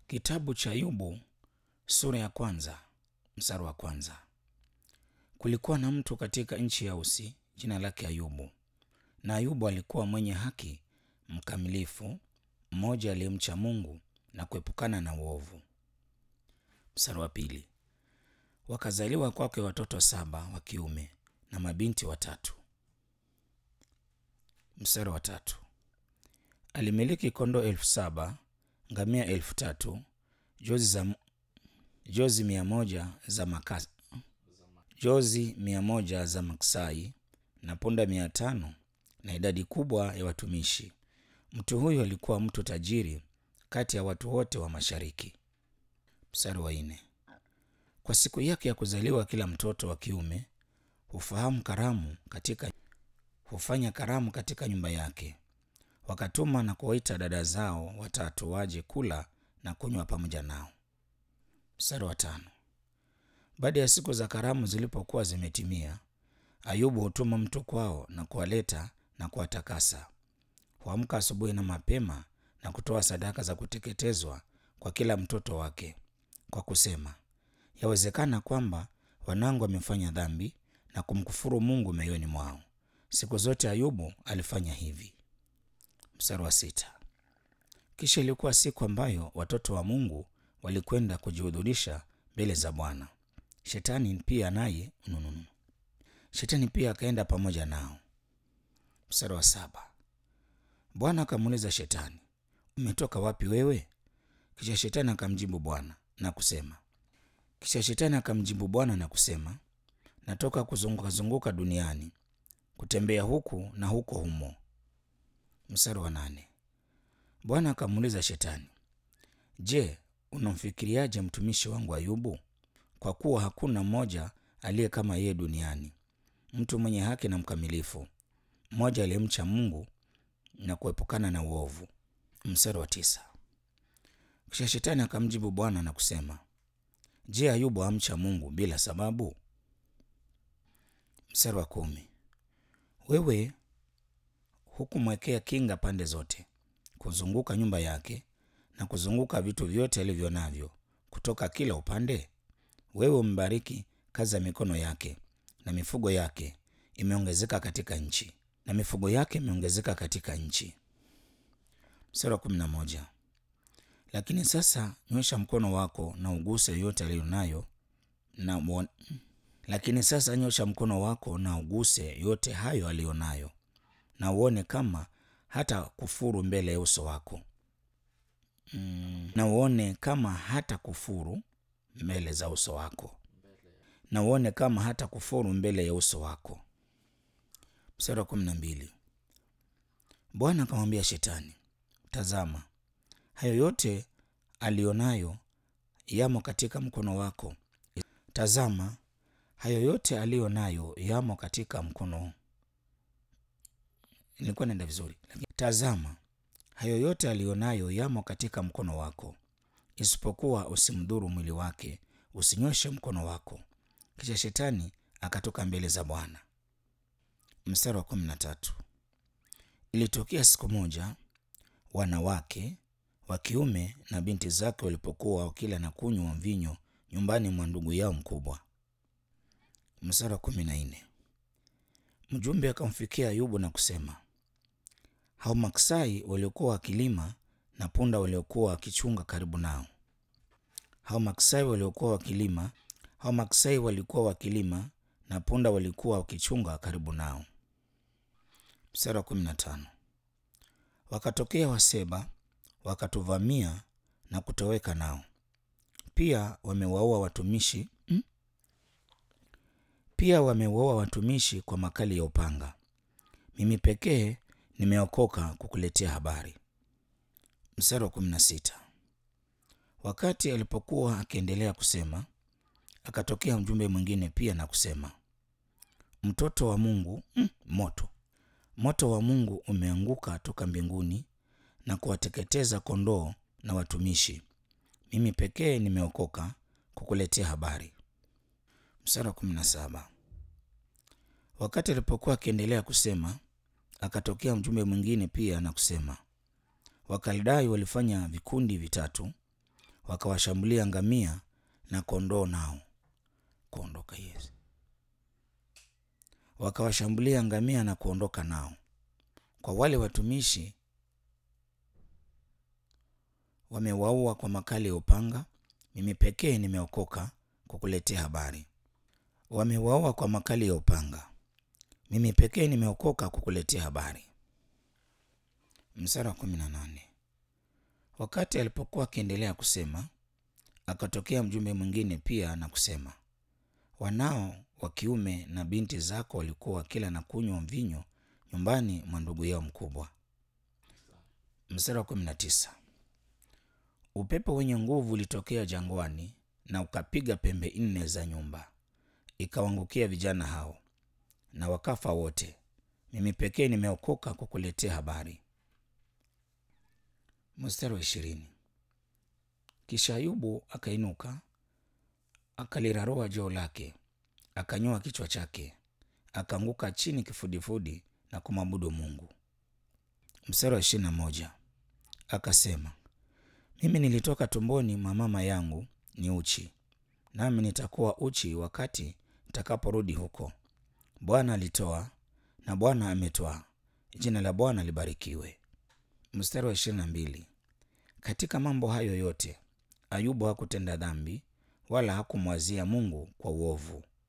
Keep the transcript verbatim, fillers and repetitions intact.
Kitabu cha Ayubu sura ya kwanza mstari wa kwanza. Kulikuwa na mtu katika nchi ya Usi, jina lake Ayubu. Na Ayubu alikuwa mwenye haki, mkamilifu, mmoja aliyemcha Mungu na kuepukana na uovu. Mstari wa pili. Wakazaliwa kwake watoto saba wa kiume na mabinti watatu. Mstari wa tatu. Alimiliki kondoo elfu saba, ngamia elfu tatu, jozi za jozi mia moja za makasi, jozi mia moja za maksai na punda mia tano na idadi kubwa ya watumishi. Mtu huyo alikuwa mtu tajiri kati ya watu wote wa mashariki. Mstari wa nne. Kwa siku yake ya kuzaliwa kila mtoto wa kiume hufahamu karamu katika hufanya karamu katika nyumba yake. Wakatuma na kuwaita dada zao watatu waje kula na kunywa pamoja nao. Mstari wa tano. Baada ya siku za karamu zilipokuwa zimetimia, Ayubu hutuma mtu kwao na kuwaleta na kuwatakasa. Huamka asubuhi na mapema na kutoa sadaka za kuteketezwa kwa kila mtoto wake, kwa kusema, yawezekana kwamba wanangu wamefanya dhambi na kumkufuru Mungu mioyoni mwao. Siku zote Ayubu alifanya hivi. Mstari wa sita. Kisha ilikuwa siku ambayo watoto wa Mungu walikwenda kujihudhurisha mbele za Bwana. Shetani pia naye nununu. Shetani pia akaenda pamoja nao. Mstari wa saba. Bwana akamuuliza Shetani, umetoka wapi wewe? Kisha Shetani akamjibu Bwana na kusema, Kisha Shetani akamjibu Bwana na kusema, natoka kuzunguka zunguka duniani, kutembea huku na huko humo. Mstari wa nane. Bwana akamuuliza Shetani, je, unamfikiriaje mtumishi wangu Ayubu? Kwa kuwa hakuna mmoja aliye kama yeye duniani, mtu mwenye haki na mkamilifu, mmoja aliyemcha Mungu na kuepukana na uovu. Mstari wa tisa. Kisha Shetani akamjibu Bwana na kusema, je, Ayubu amcha Mungu bila sababu? Mstari wa kumi. Wewe hukumwekea kinga pande zote, kuzunguka nyumba yake na kuzunguka vitu vyote alivyo navyo kutoka kila upande? Wewe umbariki kazi ya mikono yake, na mifugo yake imeongezeka katika nchi, na mifugo yake imeongezeka katika nchi. Mstari wa kumi na moja. Lakini sasa nyosha mkono wako na uguse yote aliyonayo na muone. Lakini sasa nyosha mkono wako na uguse yote hayo aliyonayo, na uone kama hata kufuru mbele ya uso wako. Mm, na uone kama hata kufuru mbele za uso wako. Na uone kama hata kufuru mbele ya uso wako. Mstari wa kumi na mbili. Bwana akamwambia Shetani, tazama, hayo yote alionayo yamo katika mkono wako. Tazama, hayo yote alionayo yamo katika mkono. Nilikuwa naenda vizuri. Tazama, hayo yote alionayo yamo katika mkono wako, isipokuwa usimdhuru mwili wake, usinyoshe mkono wako. Kisha Shetani akatoka mbele za Bwana. Mstari wa kumi na tatu. Ilitokea siku moja, wanawake wa kiume na binti zake walipokuwa wakila na kunywa mvinyo nyumbani mwa ndugu yao mkubwa. Mstari wa kumi na nne. Mjumbe akamfikia Ayubu na kusema, hao maksai waliokuwa wakilima na punda waliokuwa wakichunga karibu nao. Hao maksai waliokuwa wakilima, hao maksai walikuwa wakilima na punda walikuwa wakichunga karibu nao. Mstari wa kumi na tano. Wakatokea Waseba, wakatuvamia na kutoweka nao. Pia wamewaua watumishi hmm? Pia wamewaua watumishi kwa makali ya upanga. Mimi pekee nimeokoka kukuletea habari. Mstari wa kumi na sita. Wakati alipokuwa akiendelea kusema, akatokea mjumbe mwingine pia na kusema, mtoto wa Mungu hmm, moto moto wa Mungu umeanguka toka mbinguni na kuwateketeza kondoo na watumishi. Mimi pekee nimeokoka kukuletea habari. Mstari wa kumi na saba. Wakati alipokuwa akiendelea kusema, akatokea mjumbe mwingine pia na kusema, Wakaldai walifanya vikundi vitatu, wakawashambulia ngamia na kondoo nao kuondoka. Yes, wakawashambulia ngamia na kuondoka nao. Kwa wale watumishi wamewaua kwa makali ya upanga, mimi pekee nimeokoka kukuletea habari. Wamewaua kwa makali ya upanga, mimi pekee nimeokoka kukuletea habari. Mstari wa kumi na nane. Wakati alipokuwa akiendelea kusema, akatokea mjumbe mwingine pia na kusema, wanao wa kiume na binti zako walikuwa wakila na kunywa mvinyo nyumbani mwa ndugu yao mkubwa. Mstari wa kumi na tisa. Upepo wenye nguvu ulitokea jangwani na ukapiga pembe nne za nyumba, ikawaangukia vijana hao na wakafa wote. Mimi pekee nimeokoka kukuletea habari. Mstari wa ishirini. Kisha Ayubu akainuka, akalirarua joo lake, akanyoa kichwa chake, akaanguka chini kifudifudi na kumwabudu Mungu. Mstari wa ishirini na moja. Akasema, mimi nilitoka tumboni mwa mama yangu ni uchi, nami nitakuwa uchi wakati nitakaporudi huko. Bwana alitoa na Bwana ametwaa, jina la Bwana libarikiwe. Mstari wa ishirini na mbili. Katika mambo hayo yote Ayubu hakutenda dhambi, wala hakumwazia Mungu kwa uovu.